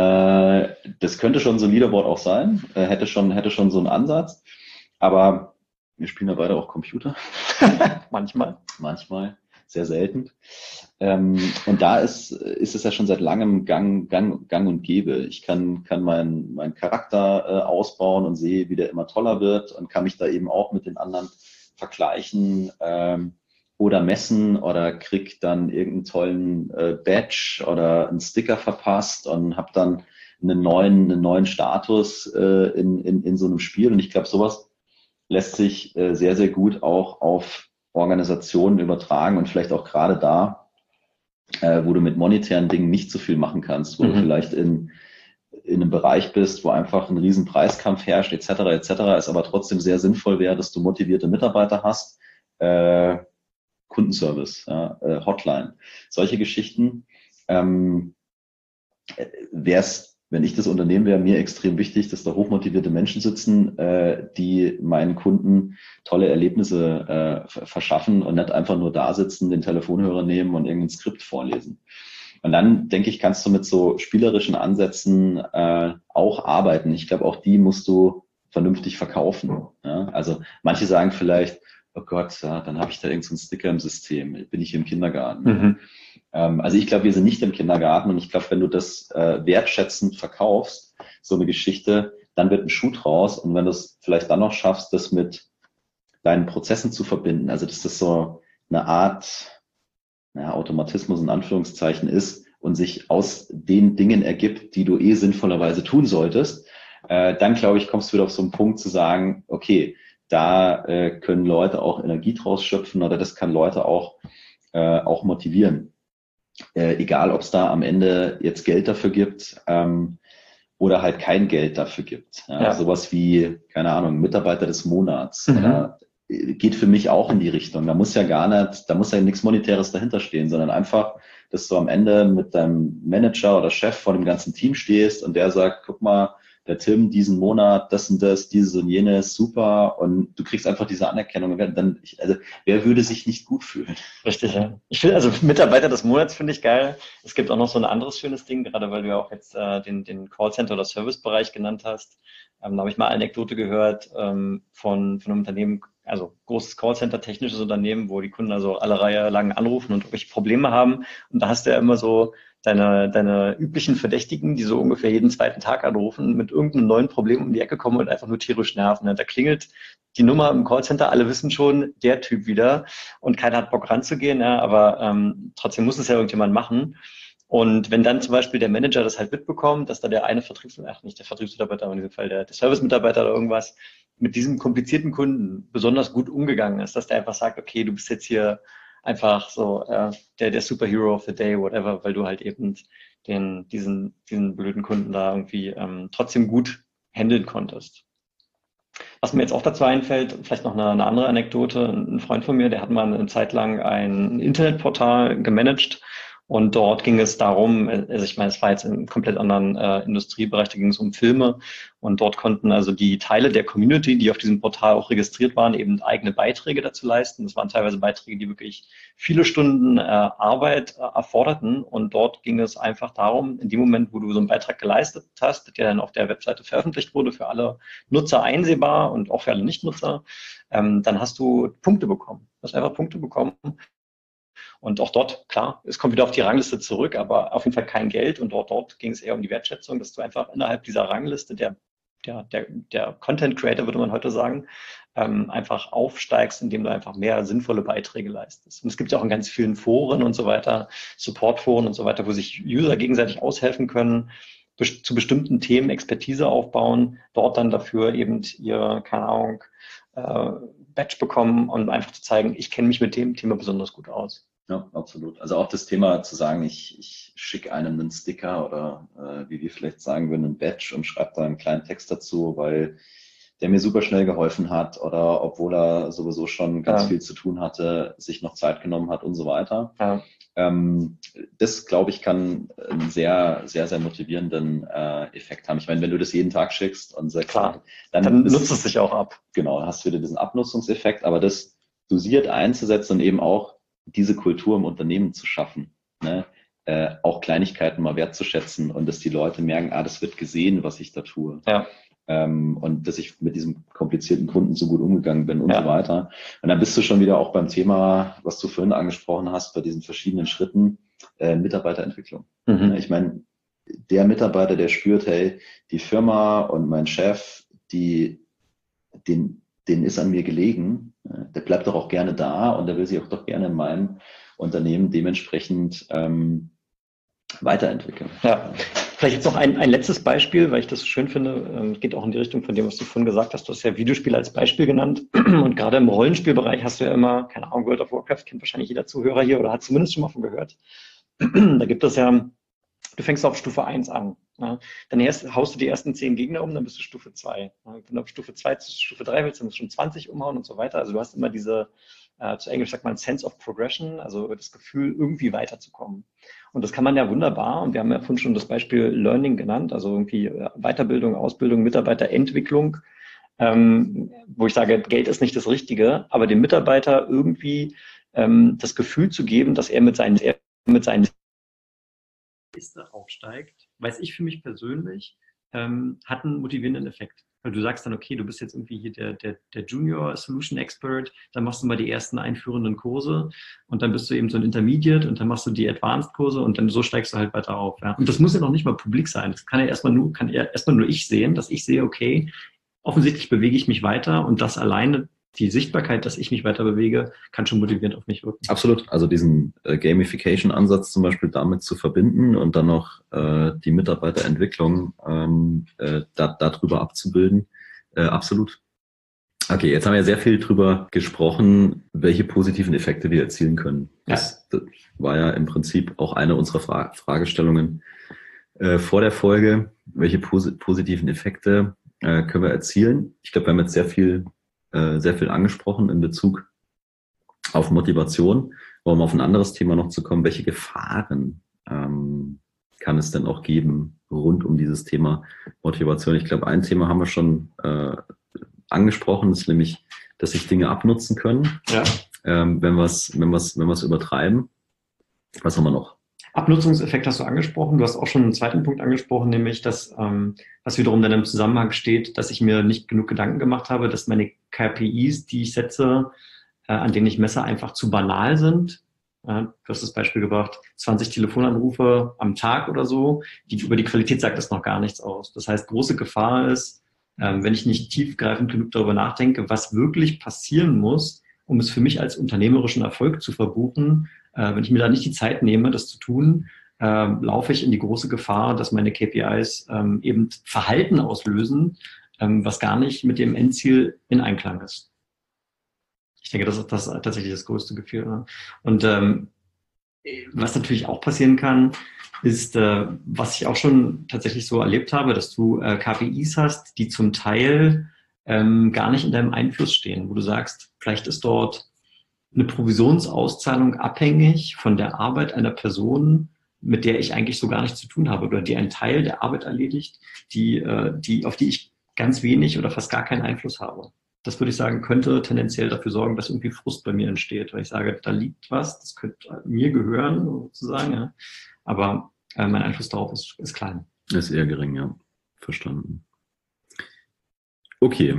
Äh, das könnte schon so ein Leaderboard auch sein, äh, hätte schon, hätte schon so einen Ansatz, aber wir spielen ja beide auch Computer. Manchmal. Manchmal, sehr selten. Ähm, und da ist, ist es ja schon seit langem Gang, Gang, Gang und Gäbe. Ich kann, kann meinen meinen Charakter äh, ausbauen und sehe, wie der immer toller wird und kann mich da eben auch mit den anderen vergleichen. Ähm, oder messen oder krieg dann irgendeinen tollen äh, Badge oder einen Sticker verpasst und habe dann einen neuen, einen neuen Status äh, in, in, in so einem Spiel. Und ich glaube, sowas lässt sich äh, sehr, sehr gut auch auf Organisationen übertragen und vielleicht auch gerade da, äh, wo du mit monetären Dingen nicht so viel machen kannst, wo Mhm. du vielleicht in, in einem Bereich bist, wo einfach ein riesen Preiskampf herrscht, et cetera, et cetera, es aber trotzdem sehr sinnvoll wäre, dass du motivierte Mitarbeiter hast, äh, Kundenservice, ja, äh, Hotline, solche Geschichten. Ähm, wäre es, wenn ich das Unternehmen wäre, mir extrem wichtig, dass da hochmotivierte Menschen sitzen, äh, die meinen Kunden tolle Erlebnisse äh, verschaffen und nicht einfach nur da sitzen, den Telefonhörer nehmen und irgendein Skript vorlesen. Und dann, denke ich, kannst du mit so spielerischen Ansätzen äh, auch arbeiten. Ich glaube, auch die musst du vernünftig verkaufen. Ja? Also manche sagen vielleicht, oh Gott, ja, dann habe ich da irgendeinen so Sticker im System, bin ich im Kindergarten. Mhm. Ähm, also ich glaube, wir sind nicht im Kindergarten und ich glaube, wenn du das äh, wertschätzend verkaufst, so eine Geschichte, dann wird ein Schuh draus und wenn du es vielleicht dann noch schaffst, das mit deinen Prozessen zu verbinden, also dass das so eine Art ja, Automatismus in Anführungszeichen ist und sich aus den Dingen ergibt, die du eh sinnvollerweise tun solltest, äh, dann glaube ich, kommst du wieder auf so einen Punkt zu sagen, okay, da äh, können Leute auch Energie draus schöpfen oder das kann Leute auch, äh, auch motivieren. Äh, egal, ob es da am Ende jetzt Geld dafür gibt ähm, oder halt kein Geld dafür gibt. Ja, Ja. Sowas wie, keine Ahnung, Mitarbeiter des Monats Mhm. oder geht für mich auch in die Richtung. Da muss ja gar nicht, da muss ja nichts Monetäres dahinter stehen, sondern einfach, dass du am Ende mit deinem Manager oder Chef vor dem ganzen Team stehst und der sagt, guck mal, der Tim diesen Monat, das und das, dieses und jenes, super. Und du kriegst einfach diese Anerkennung. Und dann, also wer würde sich nicht gut fühlen? Richtig, ja. Ich finde, also Mitarbeiter des Monats finde ich geil. Es gibt auch noch so ein anderes schönes Ding, gerade weil du ja auch jetzt äh, den, den Callcenter- oder Servicebereich genannt hast. Ähm, da habe ich mal eine Anekdote gehört ähm, von, von einem Unternehmen, also großes Callcenter, technisches Unternehmen, wo die Kunden also alle Reihe lang anrufen und irgendwelche Probleme haben. Und da hast du ja immer so deine, deine üblichen Verdächtigen, die so ungefähr jeden zweiten Tag anrufen, mit irgendeinem neuen Problem um die Ecke kommen und einfach nur tierisch nerven. Da klingelt die Nummer im Callcenter, alle wissen schon, der Typ wieder und keiner hat Bock ranzugehen, ja, aber ähm, trotzdem muss es ja irgendjemand machen. Und wenn dann zum Beispiel der Manager das halt mitbekommt, dass da der eine Vertriebsmitarbeiter, ach nicht der Vertriebsmitarbeiter, aber in diesem Fall der, der Servicemitarbeiter oder irgendwas, mit diesem komplizierten Kunden besonders gut umgegangen ist, dass der einfach sagt, okay, du bist jetzt hier einfach so äh, der, der Superhero of the Day, whatever, weil du halt eben den, diesen, diesen blöden Kunden da irgendwie ähm, trotzdem gut handeln konntest. Was mir jetzt auch dazu einfällt, vielleicht noch eine, eine andere Anekdote. Ein Freund von mir, der hat mal eine Zeit lang ein Internetportal gemanagt und dort ging es darum, also ich meine, es war jetzt in einem komplett anderen äh, Industriebereich, da ging es um Filme und dort konnten also die Teile der Community, die auf diesem Portal auch registriert waren, eben eigene Beiträge dazu leisten. Das waren teilweise Beiträge, die wirklich viele Stunden äh, Arbeit äh, erforderten und dort ging es einfach darum, in dem Moment, wo du so einen Beitrag geleistet hast, der dann auf der Webseite veröffentlicht wurde, für alle Nutzer einsehbar und auch für alle Nichtnutzer, ähm, dann hast du Punkte bekommen. Du hast einfach Punkte bekommen. Und auch dort, klar, es kommt wieder auf die Rangliste zurück, aber auf jeden Fall kein Geld. Und dort, dort ging es eher um die Wertschätzung, dass du einfach innerhalb dieser Rangliste der, der, der, der Content Creator, würde man heute sagen, ähm, einfach aufsteigst, indem du einfach mehr sinnvolle Beiträge leistest. Und es gibt ja auch in ganz vielen Foren und so weiter, Supportforen und so weiter, wo sich User gegenseitig aushelfen können, zu bestimmten Themen Expertise aufbauen, dort dann dafür eben ihr, keine Ahnung, äh, Badge bekommen und einfach zu zeigen, ich kenne mich mit dem Thema besonders gut aus. Ja, absolut. Also auch das Thema zu sagen, ich, ich schicke einem einen Sticker oder äh, wie wir vielleicht sagen würden, einen Badge und schreibe da einen kleinen Text dazu, weil der mir super schnell geholfen hat oder obwohl er sowieso schon ganz ja. viel zu tun hatte, sich noch Zeit genommen hat und so weiter. Ja. Ähm, das, glaube ich, kann einen sehr, sehr, sehr motivierenden äh, Effekt haben. Ich meine, wenn du das jeden Tag schickst und sagst, Klar, dann, dann nutzt es sich auch ab. Genau, hast du wieder diesen Abnutzungseffekt, aber das dosiert einzusetzen und eben auch diese Kultur im Unternehmen zu schaffen, ne? äh, auch Kleinigkeiten mal wertzuschätzen und dass die Leute merken, ah, das wird gesehen, was ich da tue. Ja. Ähm, und dass ich mit diesem komplizierten Kunden so gut umgegangen bin und ja. so weiter. Und dann bist du schon wieder auch beim Thema, was du vorhin angesprochen hast, bei diesen verschiedenen Schritten, äh, Mitarbeiterentwicklung. Mhm. Ich meine, der Mitarbeiter, der spürt, hey, die Firma und mein Chef, die, den, den ist an mir gelegen, der bleibt doch auch gerne da und der will sich auch doch gerne in meinem Unternehmen dementsprechend ähm, weiterentwickeln. Ja. Vielleicht jetzt noch ein, ein letztes Beispiel, weil ich das so schön finde, geht auch in die Richtung von dem, was du vorhin gesagt hast. Du hast ja Videospiele als Beispiel genannt und gerade im Rollenspielbereich hast du ja immer, keine Ahnung, World of Warcraft kennt wahrscheinlich jeder Zuhörer hier oder hat zumindest schon mal von gehört. Da gibt es ja, du fängst auf Stufe eins an. Ja. Dann erst, haust du die ersten zehn Gegner um, dann bist du Stufe zwei. Ja. Wenn du auf Stufe zwei zu Stufe drei willst, dann musst du schon zwanzig umhauen und so weiter. Also du hast immer diese, äh, zu Englisch sagt man Sense of Progression, also das Gefühl, irgendwie weiterzukommen. Und das kann man ja wunderbar, und wir haben ja vorhin schon das Beispiel Learning genannt, also irgendwie Weiterbildung, Ausbildung, Mitarbeiterentwicklung, ähm, wo ich sage, Geld ist nicht das Richtige, aber dem Mitarbeiter irgendwie ähm, das Gefühl zu geben, dass er mit seinen, er mit seinen Liste aufsteigt, weiß ich für mich persönlich, ähm, hat einen motivierenden Effekt. Weil du sagst dann, okay, du bist jetzt irgendwie hier der, der, der Junior Solution Expert, dann machst du mal die ersten einführenden Kurse und dann bist du eben so ein Intermediate und dann machst du die Advanced Kurse und dann so steigst du halt weiter auf. Ja. Und das muss ja noch nicht mal publik sein. Das kann ja erstmal nur, kann ja erstmal nur ich sehen, dass ich sehe, okay, offensichtlich bewege ich mich weiter und das alleine, die Sichtbarkeit, dass ich mich weiter bewege, kann schon motivierend auf mich wirken. Absolut. Also diesen äh, Gamification-Ansatz zum Beispiel damit zu verbinden und dann noch äh, die Mitarbeiterentwicklung ähm, äh, da, darüber abzubilden. Äh, absolut. Okay, jetzt haben wir ja sehr viel drüber gesprochen, welche positiven Effekte wir erzielen können. Das, ja. das war ja im Prinzip auch eine unserer Fra- Fragestellungen äh, vor der Folge. Welche pos- positiven Effekte äh, können wir erzielen? Ich glaube, wir haben jetzt sehr viel sehr viel angesprochen in Bezug auf Motivation, um auf ein anderes Thema noch zu kommen. Welche Gefahren ähm, kann es denn auch geben rund um dieses Thema Motivation. Ich glaube, ein Thema haben wir schon äh, angesprochen, ist nämlich, dass sich Dinge abnutzen können, Ja. ähm, wenn wir es wenn wir's, wenn wir's übertreiben. Was haben wir noch? Abnutzungseffekt hast du angesprochen. Du hast auch schon einen zweiten Punkt angesprochen, nämlich, dass, ähm, was wiederum dann im Zusammenhang steht, dass ich mir nicht genug Gedanken gemacht habe, dass meine K P Is, die ich setze, äh, an denen ich messe, einfach zu banal sind. Ja, du hast das Beispiel gebracht, zwanzig Telefonanrufe am Tag oder so. Die, über die Qualität sagt das noch gar nichts aus. Das heißt, große Gefahr ist, ähm, wenn ich nicht tiefgreifend genug darüber nachdenke, was wirklich passieren muss, um es für mich als unternehmerischen Erfolg zu verbuchen. Äh, wenn ich mir da nicht die Zeit nehme, das zu tun, äh, laufe ich in die große Gefahr, dass meine K P Is ähm, eben Verhalten auslösen, ähm, was gar nicht mit dem Endziel in Einklang ist. Ich denke, das ist das tatsächlich das größte Gefühl. Ne? Und ähm, was natürlich auch passieren kann, ist, äh, was ich auch schon tatsächlich so erlebt habe, dass du äh, K P Is hast, die zum Teil ähm, gar nicht in deinem Einfluss stehen, wo du sagst, vielleicht ist dort eine Provisionsauszahlung abhängig von der Arbeit einer Person, mit der ich eigentlich so gar nichts zu tun habe oder die einen Teil der Arbeit erledigt, die, äh, die, auf die ich ganz wenig oder fast gar keinen Einfluss habe. Das würde ich sagen, könnte tendenziell dafür sorgen, dass irgendwie Frust bei mir entsteht, weil ich sage, da liegt was, das könnte mir gehören, sozusagen, ja. Aber äh, mein Einfluss darauf ist, ist klein. Ist eher gering, ja. Verstanden. Okay.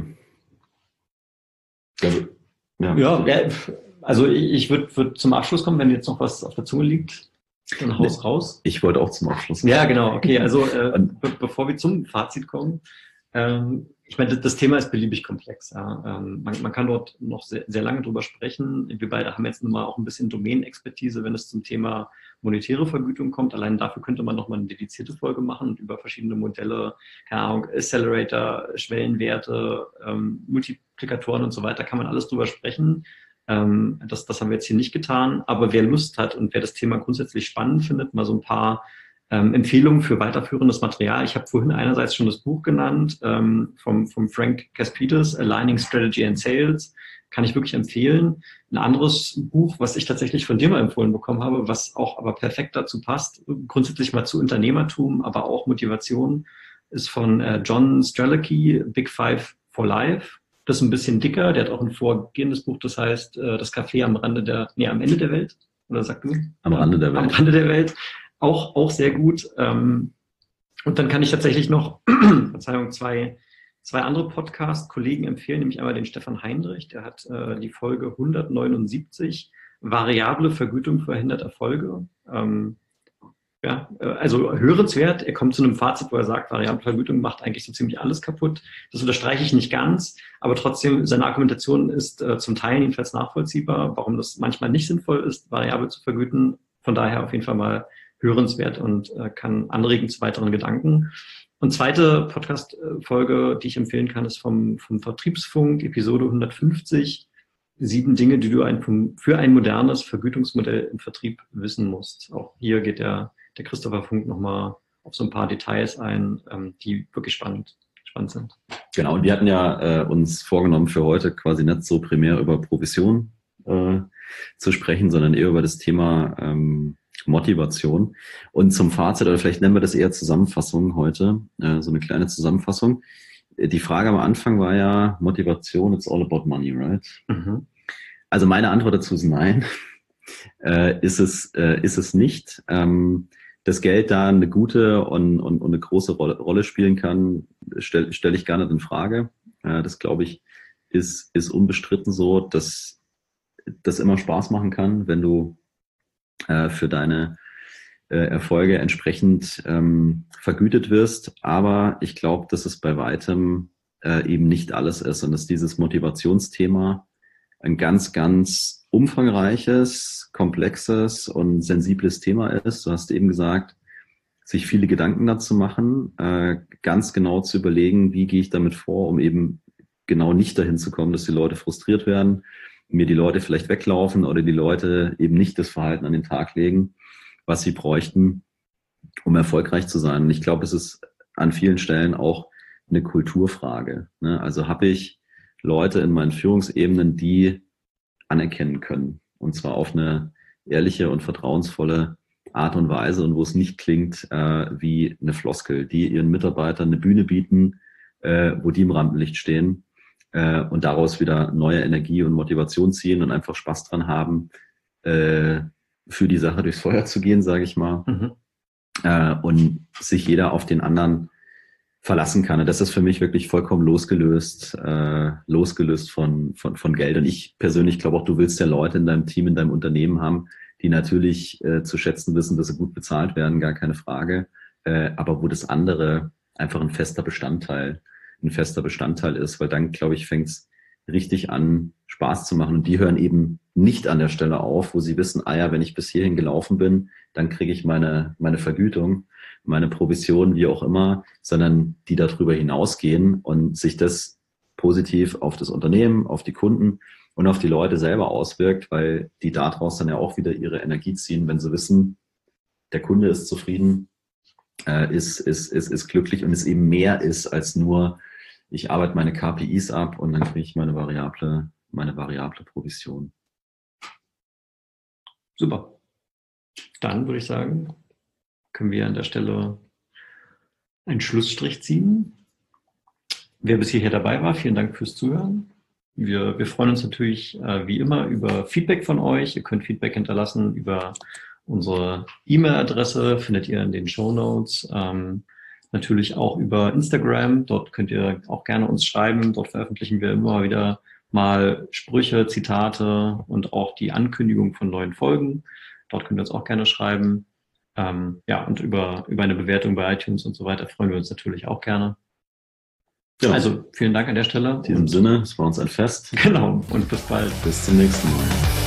Ja, ja, also ich, ich würde würd zum Abschluss kommen, wenn jetzt noch was auf der Zunge liegt, dann haus raus. Ich wollte auch zum Abschluss kommen. Ja, genau, okay. Also äh, be bevor wir zum Fazit kommen, ähm, ich meine, das Thema ist beliebig komplex. Ja. Ähm, man, man kann dort noch sehr, sehr lange drüber sprechen. Wir beide haben jetzt nun mal auch ein bisschen Domänenexpertise, wenn es zum Thema monetäre Vergütung kommt. Allein dafür könnte man noch mal eine dedizierte Folge machen und über verschiedene Modelle, keine Ahnung, Accelerator, Schwellenwerte, ähm, Multiplikatoren und so weiter, kann man alles drüber sprechen. Ähm, das, das haben wir jetzt hier nicht getan. Aber wer Lust hat und wer das Thema grundsätzlich spannend findet, mal so ein paar Ähm, Empfehlungen für weiterführendes Material. Ich habe vorhin einerseits schon das Buch genannt ähm, vom, vom Frank Caspitas, Aligning Strategy and Sales. Kann ich wirklich empfehlen. Ein anderes Buch, was ich tatsächlich von dir mal empfohlen bekommen habe, was auch aber perfekt dazu passt, grundsätzlich mal zu Unternehmertum, aber auch Motivation, ist von äh, John Strelicky, Big Five for Life. Das ist ein bisschen dicker. Der hat auch ein vorgehendes Buch, das heißt äh, Das Café am Rande der, nee, am Ende der Welt. Oder sagt du? Am Rande der Welt. Am Rande der Welt. Auch, auch sehr gut. Und dann kann ich tatsächlich noch, Verzeihung, zwei, zwei andere Podcast-Kollegen empfehlen, nämlich einmal den Stefan Heinrich, der hat äh, die Folge hundertneunundsiebzig, Variable Vergütung verhindert Erfolge. Ähm, ja, also hörenswert. Er kommt zu einem Fazit, wo er sagt, variable Vergütung macht eigentlich so ziemlich alles kaputt. Das unterstreiche ich nicht ganz, aber trotzdem, seine Argumentation ist äh, zum Teil jedenfalls nachvollziehbar, warum das manchmal nicht sinnvoll ist, variabel zu vergüten. Von daher auf jeden Fall mal hörenswert und äh, kann anregen zu weiteren Gedanken. Und zweite Podcast-Folge, die ich empfehlen kann, ist vom, vom Vertriebsfunk, Episode hundertfünfzig. Sieben Dinge, die du ein, für ein modernes Vergütungsmodell im Vertrieb wissen musst. Auch hier geht der, der Christopher Funk nochmal auf so ein paar Details ein, ähm, die wirklich spannend, spannend sind. Genau, und wir hatten ja äh, uns vorgenommen, für heute quasi nicht so primär über Provision äh, zu sprechen, sondern eher über das Thema ähm, Motivation. Und zum Fazit, oder vielleicht nennen wir das eher Zusammenfassung heute, äh, so eine kleine Zusammenfassung. Die Frage am Anfang war ja Motivation, it's all about money, right? Mhm. Also meine Antwort dazu ist nein. Äh, ist es, äh, ist es nicht. Ähm, dass Geld da eine gute und, und, und eine große Rolle, Rolle spielen kann, stelle stell ich gar nicht in Frage. Äh, das, glaube ich, ist, ist unbestritten so, dass das immer Spaß machen kann, wenn du äh, für deine äh, Erfolge entsprechend ähm, vergütet wirst. Aber ich glaube, dass es bei weitem äh, eben nicht alles ist und dass dieses Motivationsthema ein ganz, ganz umfangreiches, komplexes und sensibles Thema ist. Du hast eben gesagt, sich viele Gedanken dazu machen, äh, ganz genau zu überlegen, wie gehe ich damit vor, um eben genau nicht dahin zu kommen, dass die Leute frustriert werden, mir die Leute vielleicht weglaufen oder die Leute eben nicht das Verhalten an den Tag legen, was sie bräuchten, um erfolgreich zu sein. Und ich glaube, es ist an vielen Stellen auch eine Kulturfrage. Ne? Also habe ich Leute in meinen Führungsebenen, die anerkennen können. Und zwar auf eine ehrliche und vertrauensvolle Art und Weise und wo es nicht klingt äh, wie eine Floskel, die ihren Mitarbeitern eine Bühne bieten, äh, wo die im Rampenlicht stehen äh, und daraus wieder neue Energie und Motivation ziehen und einfach Spaß dran haben, äh, für die Sache durchs Feuer zu gehen, sage ich mal. Mhm. Äh, und sich jeder auf den anderen verlassen kann. Und das ist für mich wirklich vollkommen losgelöst, äh, losgelöst von, von, von Geld. Und ich persönlich glaube auch, du willst ja Leute in deinem Team, in deinem Unternehmen haben, die natürlich äh, zu schätzen wissen, dass sie gut bezahlt werden, gar keine Frage. Äh, aber wo das andere einfach ein fester Bestandteil, ein fester Bestandteil ist, weil dann, glaube ich, fängt es richtig an, Spaß zu machen. Und die hören eben nicht an der Stelle auf, wo sie wissen, ah ja, wenn ich bis hierhin gelaufen bin, dann kriege ich meine, meine Vergütung, meine Provision, wie auch immer, sondern die darüber hinausgehen und sich das positiv auf das Unternehmen, auf die Kunden und auf die Leute selber auswirkt, weil die daraus dann ja auch wieder ihre Energie ziehen, wenn sie wissen, der Kunde ist zufrieden, äh, ist, ist, ist, ist glücklich und es eben mehr ist als nur, ich arbeite meine K P Is ab und dann kriege ich meine variable, meine variable Provision. Super. Dann würde ich sagen, können wir an der Stelle einen Schlussstrich ziehen. Wer bis hierher dabei war, vielen Dank fürs Zuhören. Wir, wir freuen uns natürlich äh, wie immer über Feedback von euch. Ihr könnt Feedback hinterlassen über unsere E-Mail-Adresse, findet ihr in den Shownotes. Ähm, natürlich auch über Instagram. Dort könnt ihr auch gerne uns schreiben. Dort veröffentlichen wir immer wieder mal Sprüche, Zitate und auch die Ankündigung von neuen Folgen. Dort könnt ihr uns auch gerne schreiben. Ähm, ja, und über, über eine Bewertung bei iTunes und so weiter freuen wir uns natürlich auch gerne. Ja. Also vielen Dank an der Stelle. In diesem Sinne, es war uns ein Fest. Genau, und bis bald. Bis zum nächsten Mal.